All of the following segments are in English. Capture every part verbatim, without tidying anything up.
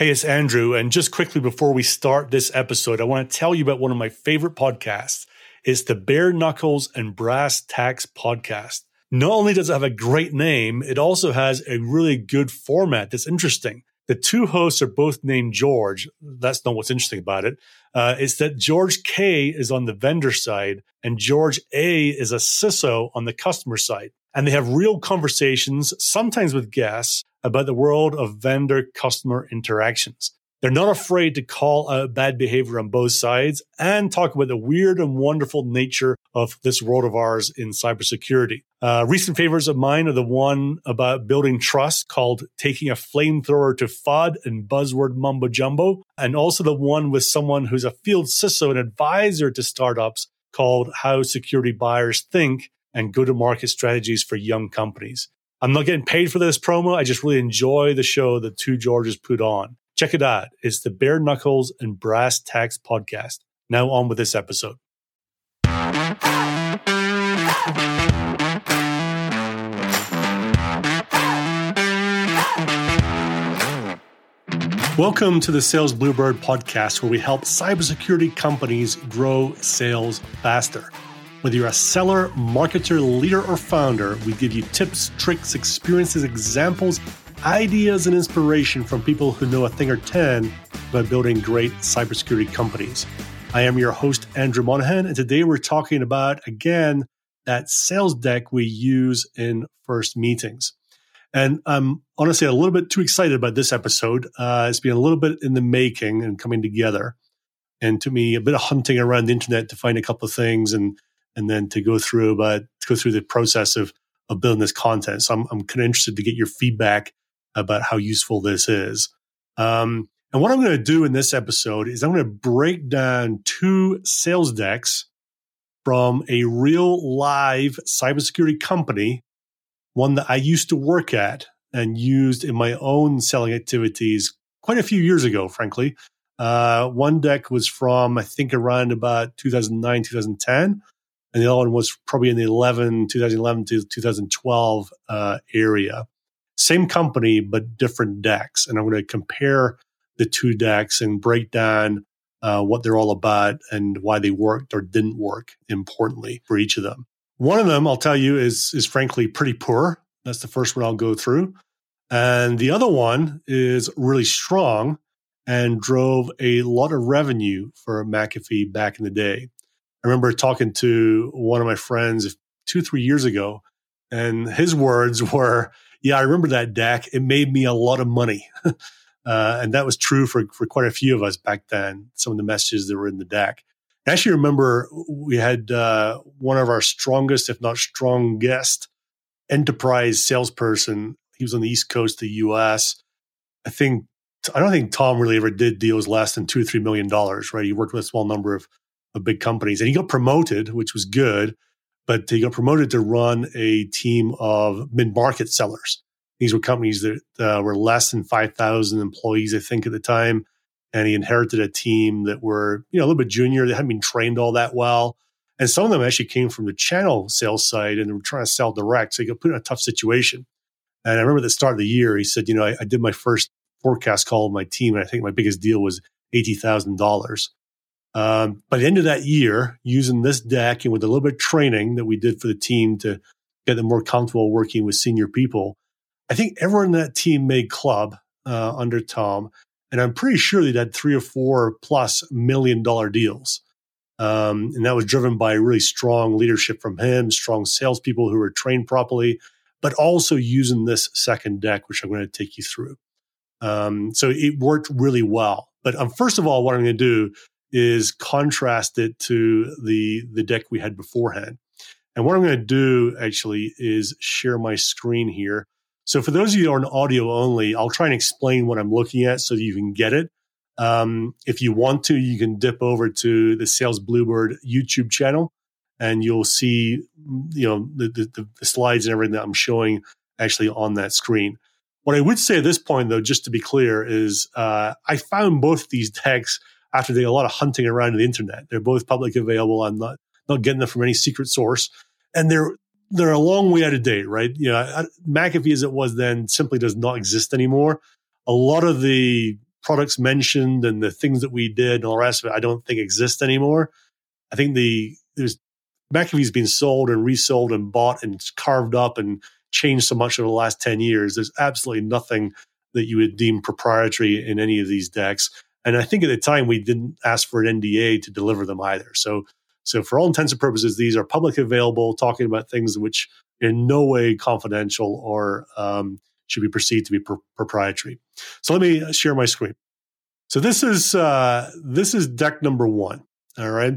Hey, it's Andrew. And just quickly before we start this episode, I want to tell you about one of my favorite podcasts. It's the Bare Knuckles and Brass Tacks podcast. Not only does it have a great name, it also has a really good format that's interesting. The two hosts are both named George. That's not what's interesting about it. Uh, it's that George K is on the vendor side and George A is a C I S O on the customer side. And they have real conversations, sometimes with guests, about the world of vendor-customer interactions. They're not afraid to call out bad behavior on both sides and talk about the weird and wonderful nature of this world of ours in cybersecurity. Uh, recent favorites of mine are the one about building trust called Taking a Flamethrower to F U D and Buzzword Mumbo Jumbo, and also the one with someone who's a field C I S O and advisor to startups called How Security Buyers Think and Go-to-Market Strategies for Young Companies. I'm not getting paid for this promo. I just really enjoy the show the two Georges put on. Check it out. It's the Bare Knuckles and Brass Tacks podcast. Now on with this episode. Welcome to the Sales Bluebird podcast, where we help cybersecurity companies grow sales faster. Whether you're a seller, marketer, leader, or founder, we give you tips, tricks, experiences, examples, ideas, and inspiration from people who know a thing or ten about building great cybersecurity companies. I am your host, Andrew Monahan, and today we're talking about, again, that sales deck we use in first meetings. And I'm honestly a little bit too excited about this episode. Uh, it's been a little bit in the making and coming together. And to me, a bit of hunting around the internet to find a couple of things and and then to go through but to go through the process of, of building this content. So I'm, I'm kind of interested to get your feedback about how useful this is. Um, and what I'm going to do in this episode is I'm going to break down two sales decks from a real live cybersecurity company, one that I used to work at and used in my own selling activities quite a few years ago, frankly. Uh, one deck was from, I think, around about two thousand nine, two thousand ten. And the other one was probably in the eleven, twenty eleven to twenty twelve uh, area. Same company, but different decks. And I'm going to compare the two decks and break down uh, what they're all about and why they worked or didn't work, importantly, for each of them. One of them, I'll tell you, is, is frankly pretty poor. That's the first one I'll go through. And the other one is really strong and drove a lot of revenue for McAfee back in the day. I remember talking to one of my friends two, three years ago, and his words were, yeah, I remember that deck. It made me a lot of money. uh, and that was true for, for quite a few of us back then, some of the messages that were in the deck. I actually remember we had uh, one of our strongest, if not strongest, enterprise salesperson. He was on the East Coast of the U S. I think, I don't think Tom really ever did deals less than two or three million dollars, right? He worked with a small number of of big companies. And he got promoted, which was good, but he got promoted to run a team of mid-market sellers. These were companies that uh, were less than five thousand employees, I think, at the time. And he inherited a team that were, you know, a little bit junior. They hadn't been trained all that well. And some of them actually came from the channel sales side and they were trying to sell direct. So he got put in a tough situation. And I remember at the start of the year, he said, you know, I, I did my first forecast call with my team, and I think my biggest deal was eighty thousand dollars. Um, by the end of that year, using this deck and with a little bit of training that we did for the team to get them more comfortable working with senior people, I think everyone in that team made club uh, under Tom. And I'm pretty sure they'd had three or four plus million dollar deals. Um, and that was driven by really strong leadership from him, strong salespeople who were trained properly, but also using this second deck, which I'm going to take you through. Um, so it worked really well. But um, first of all, what I'm going to do is contrast it to the, the deck we had beforehand. And what I'm going to do actually is share my screen here. So for those of you who are on audio only, I'll try and explain what I'm looking at so that you can get it. Um, if you want to, you can dip over to the Sales Bluebird YouTube channel and you'll see, you know, the, the, the slides and everything that I'm showing actually on that screen. What I would say at this point, though, just to be clear, is uh, I found both these decks after doing a lot of hunting around the internet. They're both publicly available. I'm not not getting them from any secret source. And they're they're a long way out of date, right? You know, McAfee as it was then simply does not exist anymore. A lot of the products mentioned and the things that we did and all the rest of it, I don't think exist anymore. I think the there's McAfee's been sold and resold and bought and carved up and changed so much over the last ten years. There's absolutely nothing that you would deem proprietary in any of these decks. And I think at the time we didn't ask for an N D A to deliver them either. So, so for all intents and purposes, these are publicly available, talking about things which in no way confidential or um, should be perceived to be pr- proprietary. So let me share my screen. So this is uh, this is deck number one. All right.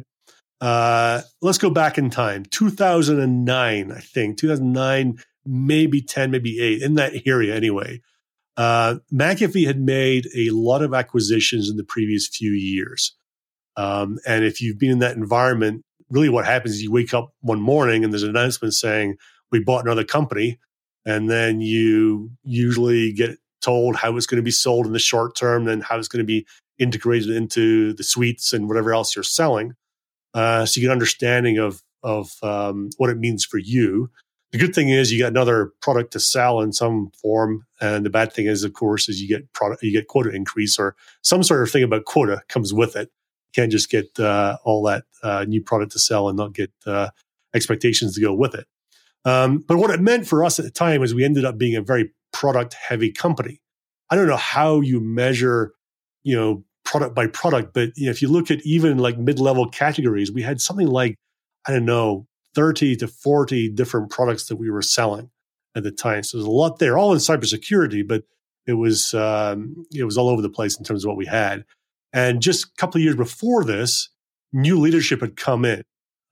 Uh, let's go back in time. two thousand nine, I think. two thousand nine, maybe ten, maybe eight, in that area anyway. Uh, McAfee had made a lot of acquisitions in the previous few years. Um, and if you've been in that environment, really what happens is you wake up one morning and there's an announcement saying, we bought another company. And then you usually get told how it's going to be sold in the short term and how it's going to be integrated into the suites and whatever else you're selling. Uh, so you get an understanding of, of um, what it means for you. The good thing is you get another product to sell in some form. And the bad thing is, of course, is you get product, you get quota increase or some sort of thing about quota comes with it. You can't just get uh, all that uh, new product to sell and not get uh, expectations to go with it. Um, but what it meant for us at the time is we ended up being a very product heavy company. I don't know how you measure, you know, product by product, but you know, if you look at even like mid-level categories, we had something like, I don't know, thirty to forty different products that we were selling at the time. So there's a lot there, all in cybersecurity, but it was um, it was all over the place in terms of what we had. And just a couple of years before this, new leadership had come in.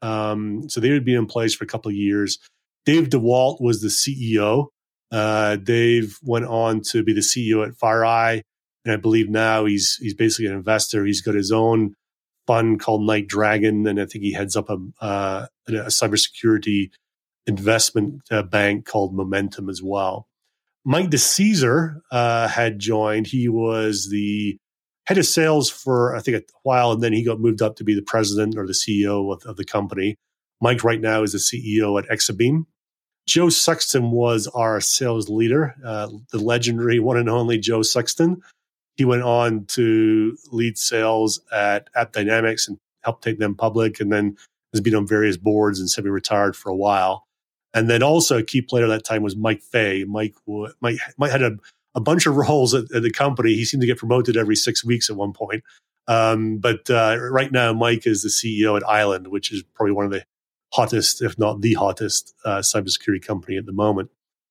Um, so they had been in place for a couple of years. Dave DeWalt was the C E O. Uh, Dave went on to be the C E O at FireEye. And I believe now he's he's basically an investor. He's got his own fund called Night Dragon, and I think he heads up a, uh, a cybersecurity investment uh, bank called Momentum as well. Mike DeCesar uh, had joined. He was the head of sales for, I think, a while, and then he got moved up to be the president or the C E O of, of the company. Mike right now is the C E O at Exabeam. Joe Sexton was our sales leader, uh, the legendary one and only Joe Sexton. He went on to lead sales at AppDynamics and helped take them public, and then has been on various boards and semi-retired for a while. And then also a key player at that time was Mike Fay. Mike, Mike, Mike had a, a bunch of roles at, at the company. He seemed to get promoted every six weeks at one point. Um, but uh, right now, Mike is the C E O at Island, which is probably one of the hottest, if not the hottest, uh, cybersecurity company at the moment.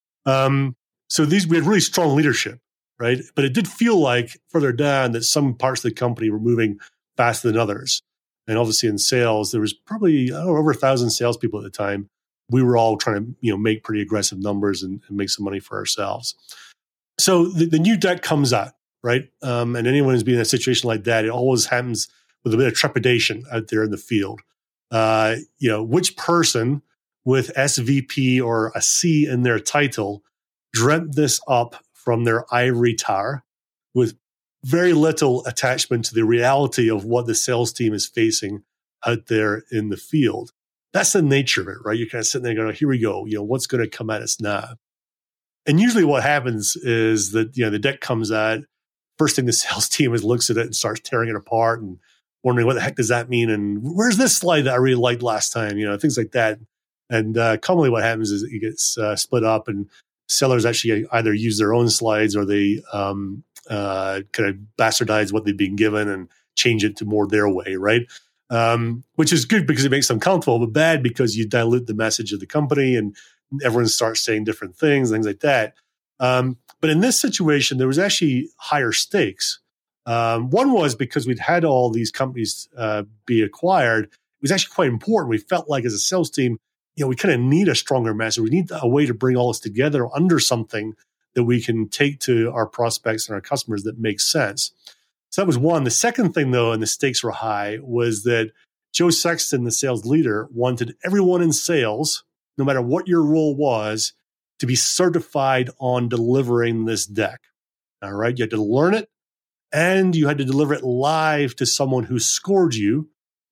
Um, so these we had really strong leadership. Right. But it did feel like further down that some parts of the company were moving faster than others. And obviously in sales, there was probably I don't know, over a thousand salespeople at the time. We were all trying to, you know, make pretty aggressive numbers and, and make some money for ourselves. So the, the new deck comes out, right? Um, and anyone who's been in a situation like that, it always happens with a bit of trepidation out there in the field. Uh, you know, which person with S V P or a C in their title dreamt this up from their ivory tower with very little attachment to the reality of what the sales team is facing out there in the field. That's the nature of it, right? You're kind of sitting there going, here we go. You know, what's going to come at us now? And usually what happens is that, you know, the deck comes out. First thing the sales team is looks at it and starts tearing it apart and wondering what the heck does that mean? And where's this slide that I really liked last time? You know, things like that. And uh, commonly what happens is it gets uh, split up and sellers actually either use their own slides or they um, uh, kind of bastardize what they've been given and change it to more their way, right? Um, which is good because it makes them comfortable, but bad because you dilute the message of the company and everyone starts saying different things, things like that. Um, but in this situation, there was actually higher stakes. Um, one was because we'd had all these companies uh, be acquired. It was actually quite important. We felt like as a sales team, you know, we kind of need a stronger message. We need a way to bring all this together under something that we can take to our prospects and our customers that makes sense. So that was one. The second thing, though, and the stakes were high, was that Joe Sexton, the sales leader, wanted everyone in sales, no matter what your role was, to be certified on delivering this deck. All right. You had to learn it and you had to deliver it live to someone who scored you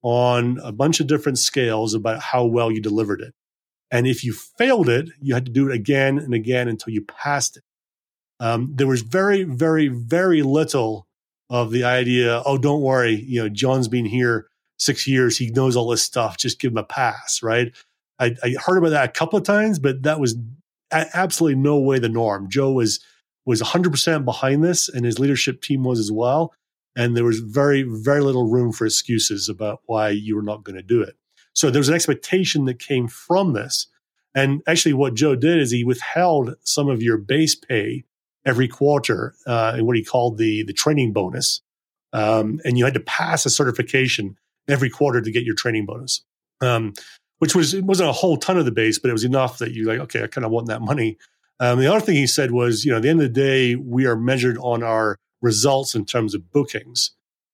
on a bunch of different scales about how well you delivered it. And if you failed it, you had to do it again and again until you passed it. Um, there was very, very, very little of the idea, oh, don't worry, you know, John's been here six years. He knows all this stuff. Just give him a pass, right? I, I heard about that a couple of times, but that was a- absolutely no way the norm. Joe was was one hundred percent behind this, and his leadership team was as well. And there was very, very little room for excuses about why you were not going to do it. So there was an expectation that came from this. And actually what Joe did is he withheld some of your base pay every quarter uh, in what he called the, the training bonus. Um, and you had to pass a certification every quarter to get your training bonus, um, which was, it wasn't a whole ton of the base, but it was enough that you're like, okay, I kind of want that money. Um, the other thing he said was, you know, at the end of the day, we are measured on our results in terms of bookings.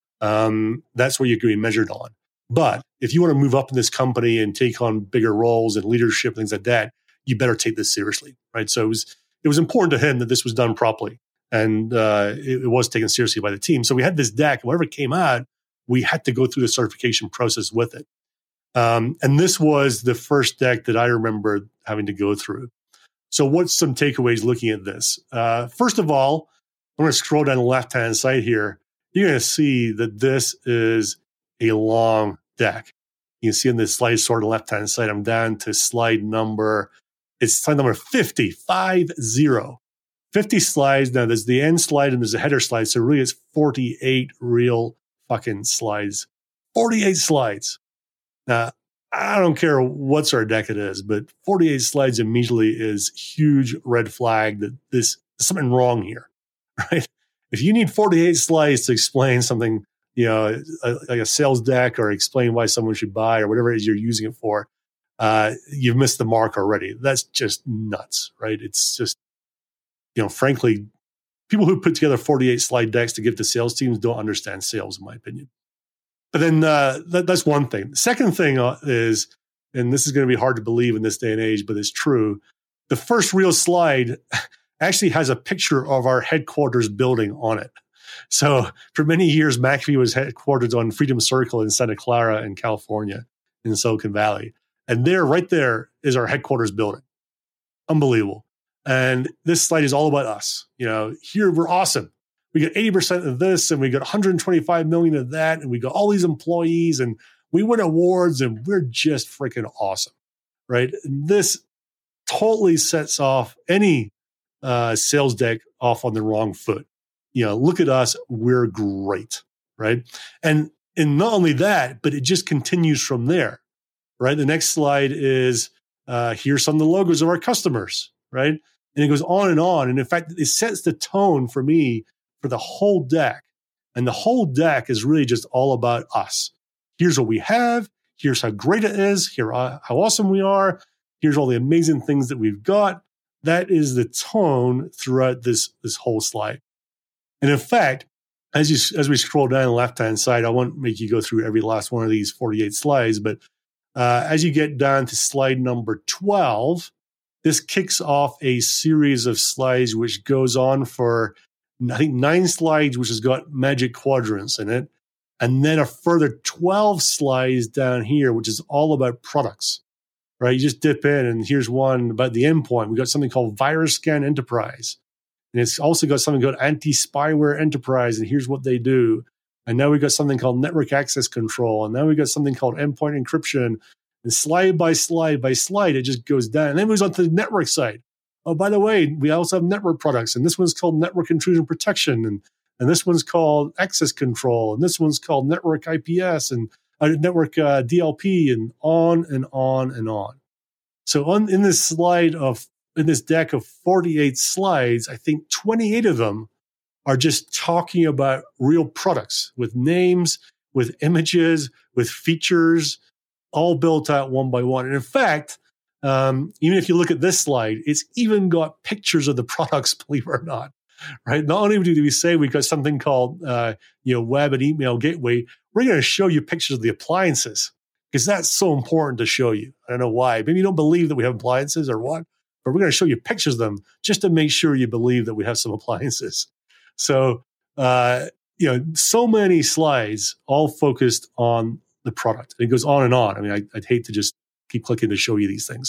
Um, that's what you're going to be measured on. But if you want to move up in this company and take on bigger roles and leadership, things like that, you better take this seriously, right? So it was it was important to him that this was done properly, and uh, it, it was taken seriously by the team. So we had this deck. Whatever came out, we had to go through the certification process with it. Um, and this was the first deck that I remember having to go through. So what's some takeaways looking at this? Uh, first of all, I'm going to scroll down the left-hand side here. You're going to see that this is a long deck. You can see on this slide sort of left-hand side, I'm down to slide number, it's slide number fifty, five zero. fifty slides. Now there's the end slide and there's a header slide. So really it's forty-eight real fucking slides. forty-eight slides. Now, I don't care what sort of deck it is, but forty-eight slides immediately is huge red flag that this there's something wrong here, right? If you need forty-eight slides to explain something, you know, a, like a sales deck or explain why someone should buy or whatever it is you're using it for, uh, you've missed the mark already. That's just nuts, right? It's just, you know, frankly, people who put together forty-eight slide decks to give to sales teams don't understand sales, in my opinion. But then uh, that, that's one thing. The second thing is, and this is going to be hard to believe in this day and age, but it's true. The first real slide actually has a picture of our headquarters building on it. So for many years, McAfee was headquartered on Freedom Circle in Santa Clara in California, in Silicon Valley. And there, right there, is our headquarters building. Unbelievable. And this slide is all about us. You know, here we're awesome. We got eighty percent of this, and we got one hundred twenty-five million of that, and we got all these employees, and we win awards, and we're just freaking awesome, right? And this totally sets off any uh, sales deck off on the wrong foot. You know, look at us, we're great, right? And and not only that, but it just continues from there, right? The next slide is uh, here's some of the logos of our customers, right? And it goes on and on. And in fact, it sets the tone for me for the whole deck. And the whole deck is really just all about us. Here's what we have. Here's how great it is. Here, uh, how awesome we are. Here's all the amazing things that we've got. That is the tone throughout this, this whole slide. And in fact, as you as we scroll down the left-hand side, I won't make you go through every last one of these forty-eight slides, but uh, as you get down to slide number twelve, this kicks off a series of slides which goes on for, I think, nine slides, which has got magic quadrants in it, and then a further twelve slides down here, which is all about products, right? You just dip in, and here's one about the endpoint. We got something called VirusScan Enterprise. And it's also got something called Anti-Spyware Enterprise, and here's what they do. And now we've got something called Network Access Control, and now we've got something called Endpoint Encryption. And slide by slide by slide, it just goes down. And then it moves on to the network side. Oh, by the way, we also have network products, and this one's called Network Intrusion Protection, and, and this one's called Access Control, and this one's called Network I P S, and uh, Network uh, D L P, and on and on and on. So on in this slide of in this deck of forty-eight slides, I think twenty-eight of them are just talking about real products with names, with images, with features, all built out one by one. And in fact, um, even if you look at this slide, it's even got pictures of the products, believe it or not, right? Not only do we say we've got something called, uh, you know, web and email gateway, we're going to show you pictures of the appliances because that's so important to show you. I don't know why. Maybe you don't believe that we have appliances or what, but we're going to show you pictures of them just to make sure you believe that we have some appliances. So, uh, you know, so many slides all focused on the product. And it goes on and on. I mean, I, I'd hate to just keep clicking to show you these things.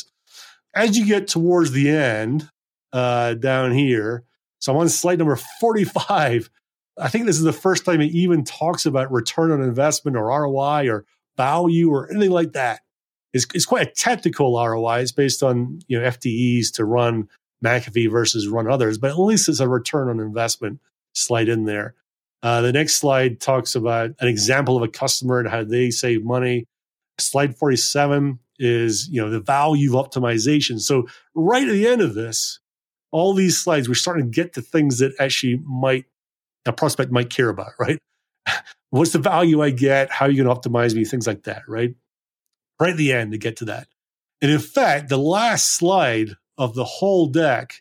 As you get towards the end, uh, down here, so I'm on slide number forty-five. I think this is the first time it even talks about return on investment or R O I or value or anything like that. It's, it's quite a technical R O I. It's based on, you know, F T Es to run McAfee versus run others, but at least it's a return on investment slide in there. Uh, the next slide talks about an example of a customer and how they save money. Slide forty-seven is, you know, the value of optimization. So right at the end of this, all these slides, we're starting to get to things that actually might, a prospect might care about, right? What's the value I get? How are you going to optimize me? Things like that, right? Right at the end to get to that. And in fact, the last slide of the whole deck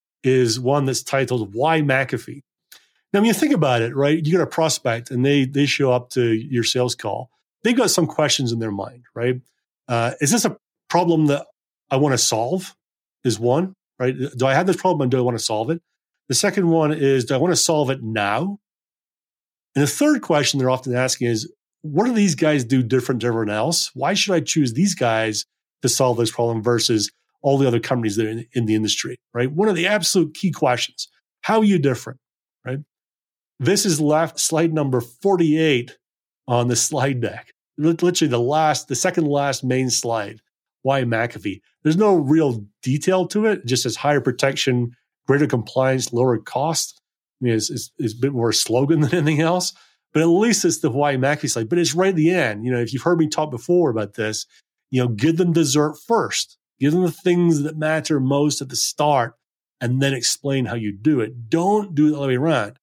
is one that's titled Why McAfee? Now, when you think about it, right, you get a prospect and they they show up to your sales call. They've got some questions in their mind, right? Uh, is this a problem that I want to solve? Is one, right? Do I have this problem and do I want to solve it? The second one is, do I want to solve it now? And the third question they're often asking is, what do these guys do different than everyone else? Why should I choose these guys to solve this problem versus all the other companies that are in, in the industry, right? One of the absolute key questions. How are you different, right? This is left slide number forty-eight on the slide deck. Literally the last, the second last main slide. Why McAfee? There's no real detail to it. It just says higher protection, greater compliance, lower cost. I mean, it's, it's, it's a bit more a slogan than anything else. But at least it's the why McAfee slide. But it's right at the end. You know, if you've heard me talk before about this, you know, give them dessert first. Give them the things that matter most at the start, and then explain how you do it. Don't do it the other way around.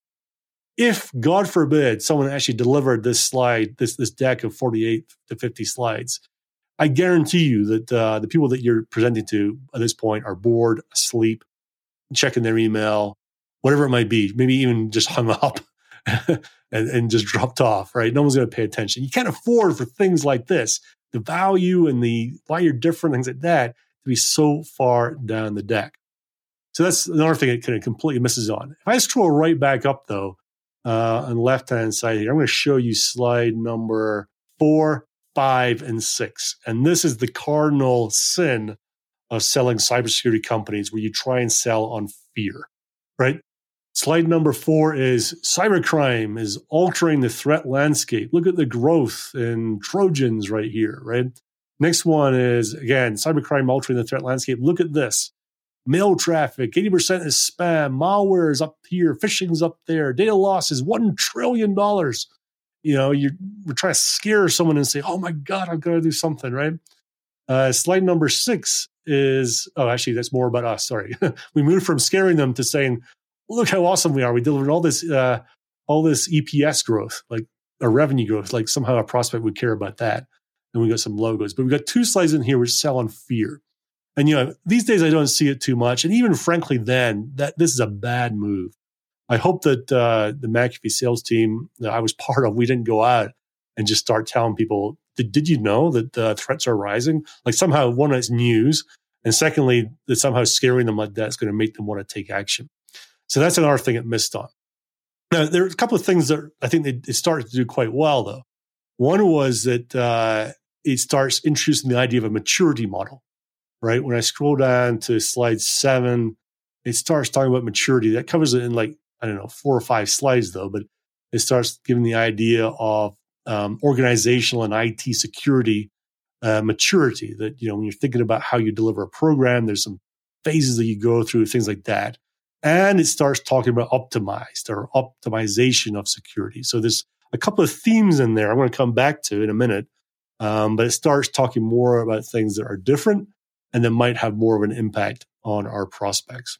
If, God forbid, someone actually delivered this slide, this this deck of forty-eight to fifty slides, I guarantee you that uh, the people that you're presenting to at this point are bored, asleep, checking their email, whatever it might be, maybe even just hung up and, and just dropped off, right? No one's going to pay attention. You can't afford for things like this, the value and the why you're different, things like that, to be so far down the deck. So that's another thing it kind of completely misses on. If I scroll right back up, though, uh, on the left-hand side here, I'm going to show you slide number four, five, and six. And this is the cardinal sin of selling cybersecurity companies, where you try and sell on fear, right? Slide number four is cybercrime is altering the threat landscape. Look at the growth in Trojans right here, right? Next one is, again, cybercrime altering the threat landscape. Look at this. Mail traffic, eighty percent is spam. Malware is up here. Phishing's up there. Data loss is one trillion dollars. You know, you're, we're trying to scare someone and say, oh my God, I've got to do something, right? Uh, slide number six is, oh, actually, that's more about us. Sorry. We moved from scaring them to saying, look how awesome we are. We delivered all this, uh, all this E P S growth, like a revenue growth, like somehow a prospect would care about that. And we got some logos, but we've got two slides in here which sell on fear. And, you know, these days I don't see it too much. And even frankly, then that this is a bad move. I hope that uh, the McAfee sales team that I was part of, we didn't go out and just start telling people, did, did you know that uh, threats are rising? Like somehow, one, it's news. And secondly, that somehow scaring them like that is going to make them want to take action. So that's another thing it missed on. Now, there are a couple of things that I think they, it started to do quite well, though. One was that uh, it starts introducing the idea of a maturity model, right? When I scroll down to slide seven, it starts talking about maturity. That covers it in like, I don't know, four or five slides, though, but it starts giving the idea of um, organizational and I T security uh, maturity, that, you know, when you're thinking about how you deliver a program, there's some phases that you go through, things like that. And it starts talking about optimized or optimization of security. So there's a couple of themes in there I'm going to come back to in a minute, um, but it starts talking more about things that are different and that might have more of an impact on our prospects.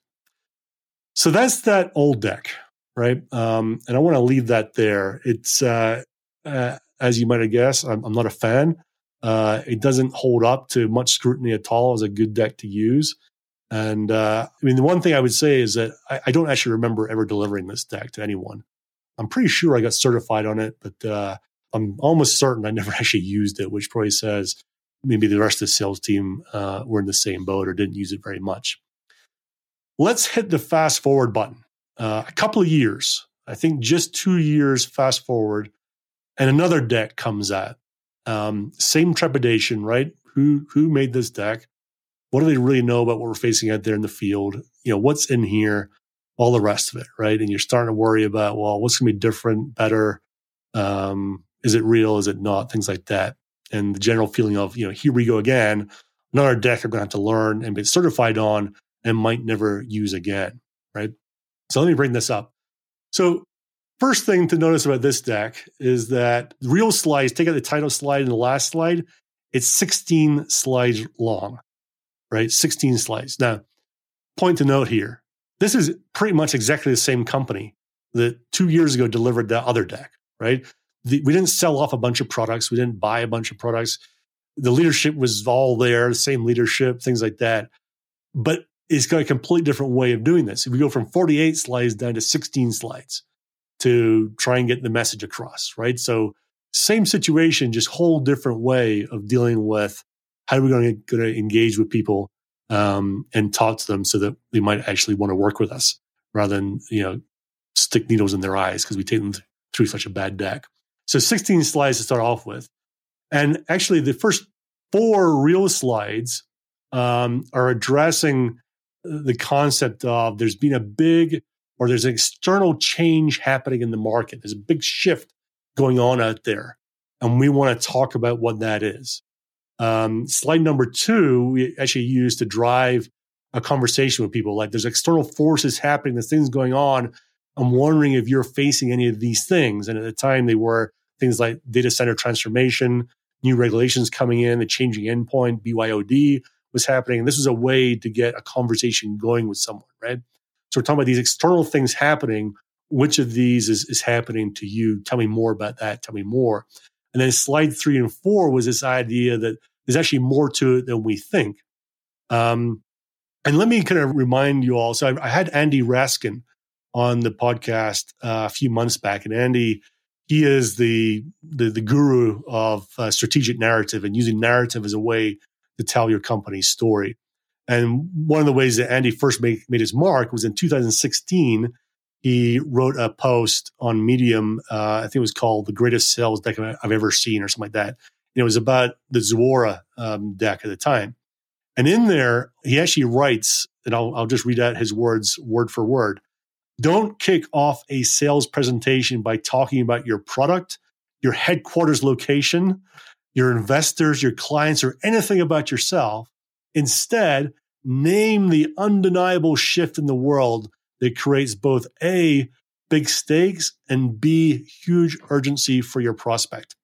So that's that old deck, right? Um, and I want to leave that there. It's, uh, uh, as you might have guessed, I'm, I'm not a fan. Uh, it doesn't hold up to much scrutiny at all as a good deck to use. And uh, I mean, the one thing I would say is that I, I don't actually remember ever delivering this deck to anyone. I'm pretty sure I got certified on it, but uh, I'm almost certain I never actually used it, which probably says maybe the rest of the sales team uh, were in the same boat or didn't use it very much. Let's hit the fast forward button. Uh, a couple of years, I think just two years fast forward, and another deck comes out. Um, same trepidation, right? Who who made this deck? What do they really know about what we're facing out there in the field? You know, what's in here? all the rest of it, right? And you're starting to worry about, well, what's going to be different, better? Um, is it real? Is it not? Things like that. And the general feeling of, you know, here we go again, another deck I'm going to have to learn and get certified on and might never use again, right? So let me bring this up. So first thing to notice about this deck is that the real slides, take out the title slide and the last slide, it's sixteen slides long, right? sixteen slides. Now, point to note here, this is pretty much exactly the same company that two years ago delivered that other deck, right? The, we didn't sell off a bunch of products. We didn't buy a bunch of products. The leadership was all there, the same leadership, things like that. But it's got a completely different way of doing this. If we go from forty-eight slides down to sixteen slides to try and get the message across, right? So same situation, just whole different way of dealing with how are we going to, going to engage with people um, and talk to them so that they might actually want to work with us rather than, you know, stick needles in their eyes because we take them through such a bad deck. So sixteen slides to start off with. And actually the first four real slides um, are addressing the concept of there's been a big or there's an external change happening in the market. There's a big shift going on out there. And we want to talk about what that is. Um, slide number two, we actually use to drive a conversation with people. Like there's external forces happening, there's things going on. I'm wondering if you're facing any of these things. And at the time they were things like data center transformation, new regulations coming in, the changing endpoint, B Y O D was happening. And this was a way to get a conversation going with someone, right? So we're talking about these external things happening. Which of these is, is happening to you? Tell me more about that. Tell me more. And then slide three and four was this idea that there's actually more to it than we think. Um, and let me kind of remind you all. So I, I had Andy Raskin on the podcast uh, a few months back. And Andy, he is the, the, the guru of uh, strategic narrative and using narrative as a way to tell your company's story. And one of the ways that Andy first made, made his mark was in two thousand sixteen. He wrote a post on Medium. Uh, I think it was called "The Greatest Sales Deck I've Ever Seen" or something like that. And it was about the Zuora um, deck at the time. And in there, he actually writes, and I'll, I'll just read out his words word for word. Don't kick off a sales presentation by talking about your product, your headquarters location, your investors, your clients, or anything about yourself. Instead, name the undeniable shift in the world that creates both A, big stakes, and B, huge urgency for your prospect.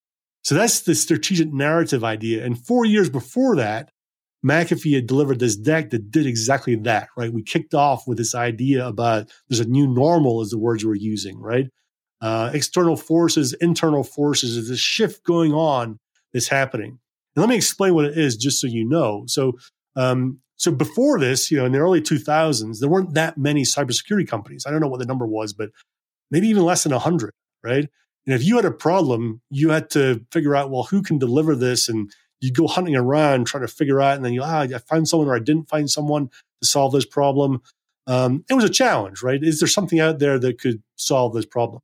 So that's the strategic narrative idea. And four years before that, McAfee had delivered this deck that did exactly that, right? We kicked off with this idea about there's a new normal is the words we're using, right? Uh, external forces, internal forces, there's this shift going on that's happening. And let me explain what it is just so you know. So, um, so before this, you know, in the early two thousands, there weren't that many cybersecurity companies. I don't know what the number was, but maybe even less than one hundred, right? And if you had a problem, you had to figure out, well, who can deliver this? And you go hunting around trying to figure out, and then you, ah, I found someone or I didn't find someone to solve this problem. Um, it was a challenge, right? Is there something out there that could solve this problem?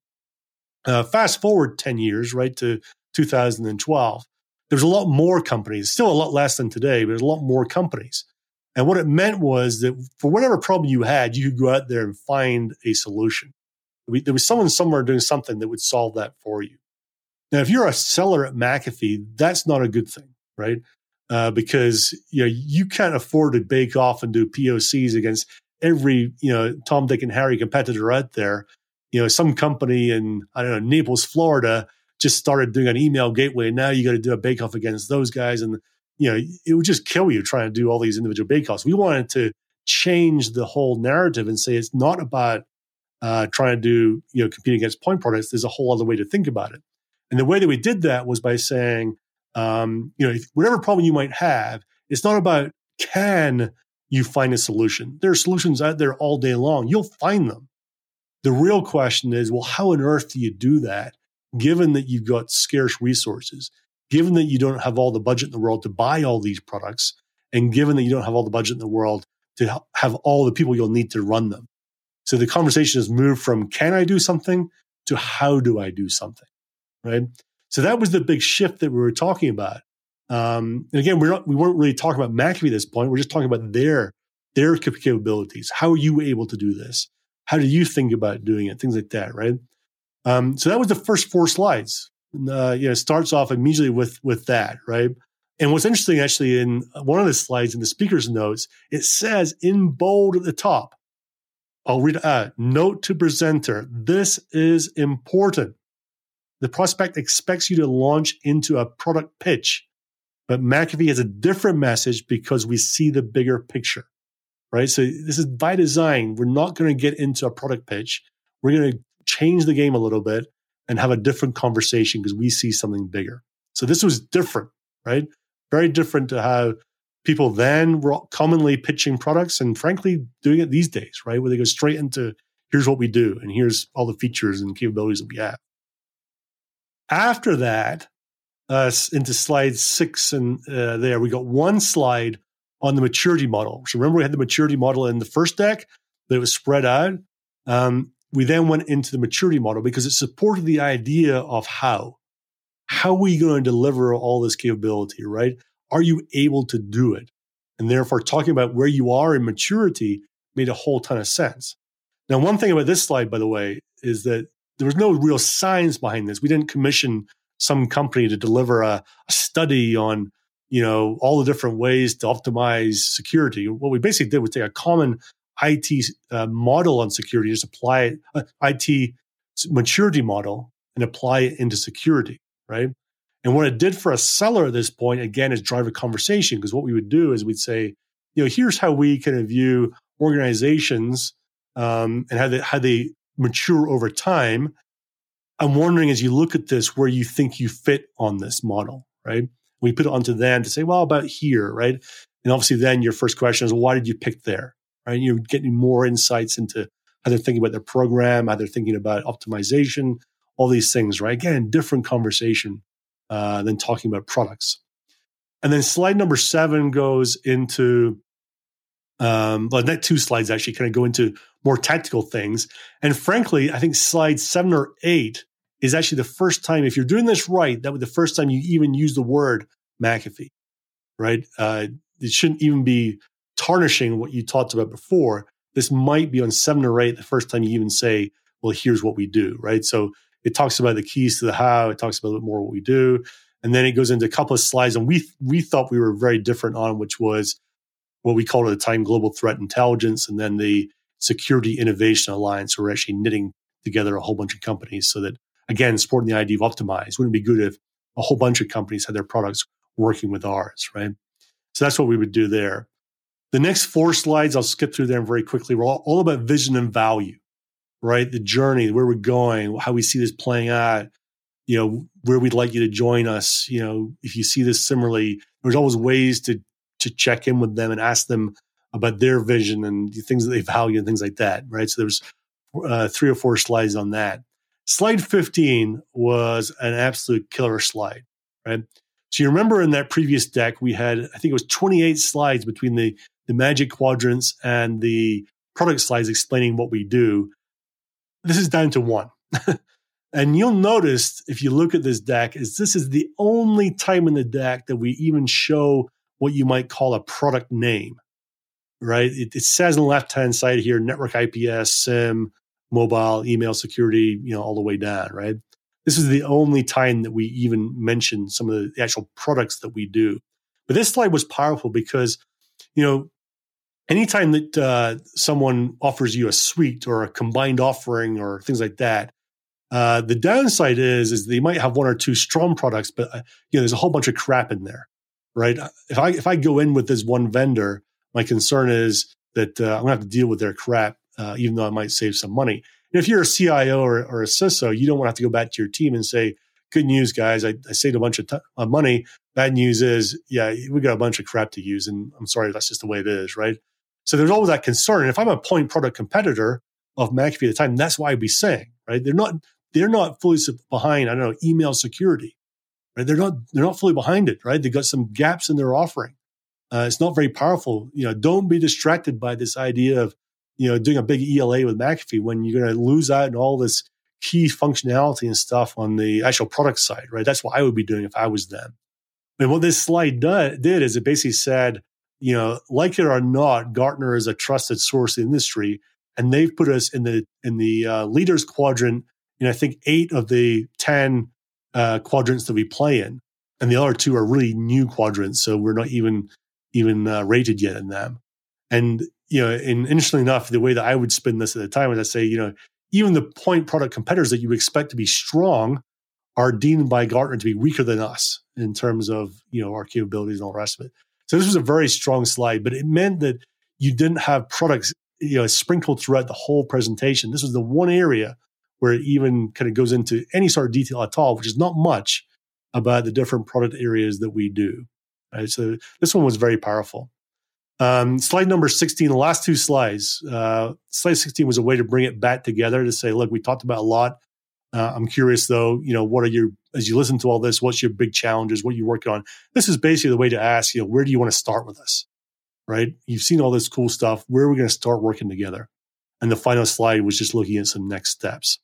Uh, fast forward ten years, right, to two thousand twelve. There's a lot more companies, still a lot less than today, but there's a lot more companies. And what it meant was that for whatever problem you had, you could go out there and find a solution. There was someone somewhere doing something that would solve that for you. Now, if you're a seller at McAfee, that's not a good thing, right? Uh, because you know you can't afford to bake off and do P O Cs against every you know Tom, Dick, and Harry competitor out there. You know, some company in I don't know Naples, Florida, just started doing an email gateway. And now you got to do a bake-off against those guys. And, you know, it would just kill you trying to do all these individual bake-offs. We wanted to change the whole narrative and say it's not about uh, trying to do, you know, competing against point products. There's a whole other way to think about it. And the way that we did that was by saying, um, you know, whatever problem you might have, it's not about can you find a solution. There are solutions out there all day long. You'll find them. The real question is, well, how on earth do you do that? Given that you've got scarce resources, given that you don't have all the budget in the world to buy all these products, and given that you don't have all the budget in the world to have all the people you'll need to run them. So the conversation has moved from can I do something to how do I do something, right? So that was the big shift that we were talking about. Um, and again, we're not, we weren't really talking about McAfee at this point. We're just talking about their, their capabilities. How are you able to do this? How do you think about doing it? Things like that, right? Um, so that was the first four slides. Uh, you know, it starts off immediately with with that, right? And what's interesting, actually, in one of the slides in the speaker's notes, it says in bold at the top, I'll read it out. Note to presenter, this is important. The prospect expects you to launch into a product pitch, but McAfee has a different message because we see the bigger picture, right? So this is by design. We're not going to get into a product pitch. We're going to change the game a little bit and have a different conversation because we see something bigger. So this was different, right? Very different to how people then were commonly pitching products and frankly doing it these days, right? Where they go straight into, here's what we do and here's all the features and capabilities that we have. After that, uh, into slide six and uh, there, we got one slide on the maturity model. So remember we had the maturity model in the first deck, but it was spread out. Um, we then went into the maturity model because it supported the idea of how. How are we going to deliver all this capability, right? Are you able to do it? And therefore, talking about where you are in maturity made a whole ton of sense. Now, one thing about this slide, by the way, is that there was no real science behind this. We didn't commission some company to deliver a, a study on, you know, all the different ways to optimize security. What we basically did was take a common I T uh, model on security, just apply it, uh, I T maturity model, and apply it into security, right? And what it did for a seller at this point, again, is drive a conversation. Because what we would do is we'd say, you know, here's how we kind of view organizations um, and how they, how they mature over time. I'm wondering, as you look at this, where you think you fit on this model, right? We put it onto them to say, well, about here, right? And obviously then your first question is, well, why did you pick there, right? You're getting more insights into how they're thinking about their program, how they're thinking about optimization, all these things, right? Again, different conversation uh, than talking about products. And then slide number seven goes into, um, well, that two slides actually kind of go into more tactical things. And frankly, I think slide seven or eight is actually the first time, if you're doing this right, that was the first time you even use the word McAfee, right? Uh, it shouldn't even be tarnishing what you talked about before. This might be on seven or eight, the first time you even say, well, here's what we do, right? So it talks about the keys to the how, it talks about a little more what we do. And then it goes into a couple of slides, and we we thought we were very different on, which was what we called at the time global threat intelligence, and then the security innovation alliance. So we're actually knitting together a whole bunch of companies so that, again, supporting the idea of optimize. Wouldn't it be good if a whole bunch of companies had their products working with ours, right? So that's what we would do there. The next four slides, I'll skip through them very quickly. We're all, all about vision and value, right? The journey, where we're going, how we see this playing out, you know, where we'd like you to join us. You know, if you see this similarly, there's always ways to to check in with them and ask them about their vision and the things that they value and things like that, right? So there's uh, three or four slides on that. Slide fifteen was an absolute killer slide, right? So you remember in that previous deck, we had, I think it was twenty-eight slides between the, the magic quadrants and the product slides explaining what we do. This is down to one. And you'll notice, if you look at this deck, is this is the only time in the deck that we even show what you might call a product name, right? It, it says on the left-hand side here, network I P S, SIEM, mobile, email security, you know, all the way down, right? This is the only time that we even mention some of the actual products that we do. But this slide was powerful because, you know, anytime that uh, someone offers you a suite or a combined offering or things like that, uh, the downside is, is they might have one or two strong products, but uh, you know, there's a whole bunch of crap in there, right? If I if I go in with this one vendor, my concern is that uh, I'm going to have to deal with their crap, uh, even though I might save some money. And if you're a C I O or, or a C I S O, you don't want to have to go back to your team and say, good news, guys, I, I saved a bunch of t- uh, money. Bad news is, yeah, we got a bunch of crap to use, and I'm sorry, that's just the way it is, right? So there's always that concern. And if I'm a point product competitor of McAfee at the time, that's why I'd be saying, right? They're not they're not fully behind, I don't know, email security, right? They're not they're not fully behind it, right? They've got some gaps in their offering. Uh, it's not very powerful. You know, don't be distracted by this idea of, you know, doing a big E L A with McAfee when you're going to lose out on all this key functionality and stuff on the actual product side, right? That's what I would be doing if I was them. And what this slide do, did is it basically said, you know, like it or not, Gartner is a trusted source in the industry. and they've put us in the in the uh, leaders quadrant in I think eight of the ten uh, quadrants that we play in, and the other two are really new quadrants, so we're not even even uh, rated yet in them. And you know, and interestingly enough, the way that I would spin this at the time is I say, you know, even the point product competitors that you would expect to be strong are deemed by Gartner to be weaker than us in terms of, you know, our capabilities and all the rest of it. So this was a very strong slide, but it meant that you didn't have products, you know, sprinkled throughout the whole presentation. This was the one area where it even kind of goes into any sort of detail at all, which is not much about the different product areas that we do. Right? So this one was very powerful. Um, slide number sixteen, the last two slides. Uh, slide sixteen was a way to bring it back together to say, look, we talked about a lot. Uh, I'm curious, though, you know, what are your, as you listen to all this, what's your big challenges? What are you working on? This is basically the way to ask, you know, where do you want to start with us, right? You've seen all this cool stuff. Where are we going to start working together? And the final slide was just looking at some next steps.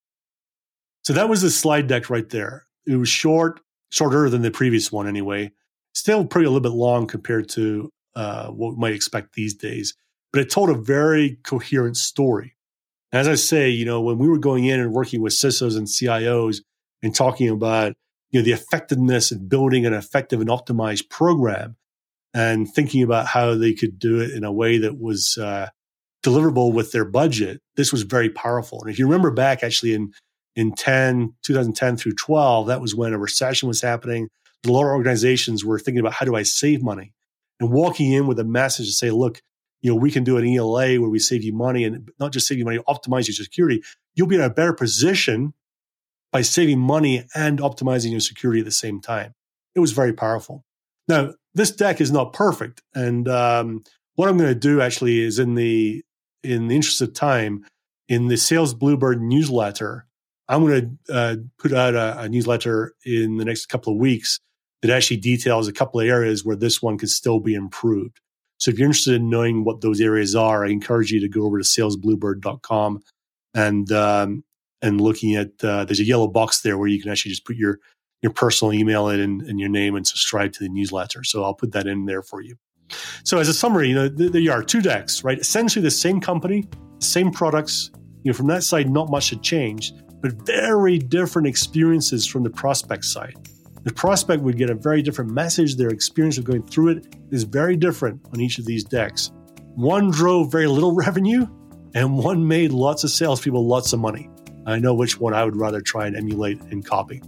So that was the slide deck right there. It was short, shorter than the previous one anyway. Still pretty a little bit long compared to uh, what we might expect these days. But it told a very coherent story. As I say, you know, when we were going in and working with C I S Os and C I Os and talking about, you know, the effectiveness of building an effective and optimized program and thinking about how they could do it in a way that was uh, deliverable with their budget, this was very powerful. And if you remember back actually in, in ten, twenty ten through twelve, that was when a recession was happening. A lot of organizations were thinking about how do I save money? And walking in with a message to say, look, you know, we can do an E L A where we save you money and not just save you money, optimize your security. You'll be in a better position by saving money and optimizing your security at the same time. It was very powerful. Now, this deck is not perfect. And um, what I'm going to do actually is in the, in the interest of time, in the Sales Bluebird newsletter, I'm going to uh, put out a, a newsletter in the next couple of weeks that actually details a couple of areas where this one could still be improved. So if you're interested in knowing what those areas are, I encourage you to go over to sales bluebird dot com and um, and looking at uh, there's a yellow box there where you can actually just put your your personal email in and, and your name and subscribe to the newsletter. So I'll put that in there for you. So as a summary, you know, th- there you are, two decks, right? Essentially the same company, same products. You know, from that side, not much had changed, but very different experiences from the prospect side. The prospect would get a very different message. Their experience of going through it is very different on each of these decks. One drove very little revenue, and one made lots of salespeople lots of money. I know which one I would rather try and emulate and copy.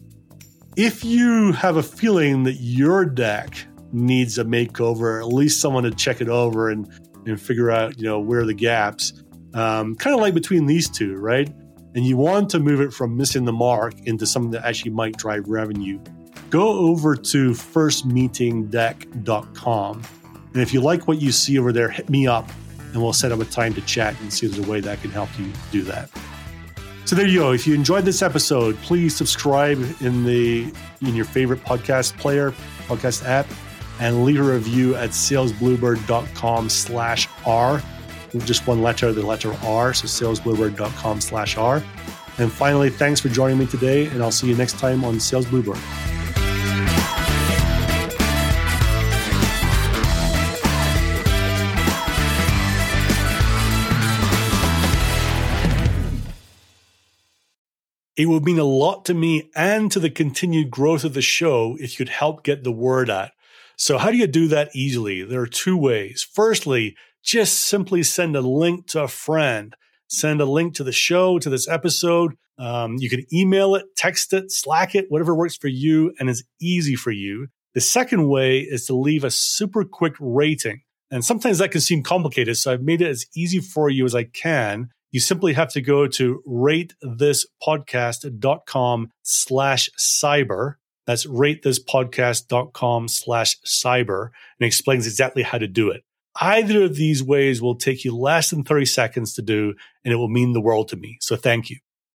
If you have a feeling that your deck needs a makeover, at least someone to check it over and, and figure out, you know, where are the gaps, um, kind of like between these two, right? And you want to move it from missing the mark into something that actually might drive revenue, go over to first meeting deck dot com. And if you like what you see over there, hit me up and we'll set up a time to chat and see if there's a way that can help you do that. So there you go. If you enjoyed this episode, please subscribe in the in your favorite podcast player, podcast app, and leave a review at sales bluebird dot com slash R. Just one letter, the letter R, so sales bluebird dot com slash R. And finally, thanks for joining me today, and I'll see you next time on Sales Bluebird. It would mean a lot to me and to the continued growth of the show if you'd help get the word out. So how do you do that easily? There are two ways. Firstly, just simply send a link to a friend. Send a link to the show, to this episode. Um, you can email it, text it, Slack it, whatever works for you and is easy for you. The second way is to leave a super quick rating. And sometimes that can seem complicated, so I've made it as easy for you as I can. You simply have to go to ratethispodcast.com slash cyber. That's ratethispodcast.com slash cyber, and it explains exactly how to do it. Either of these ways will take you less than thirty seconds to do, and it will mean the world to me. So thank you.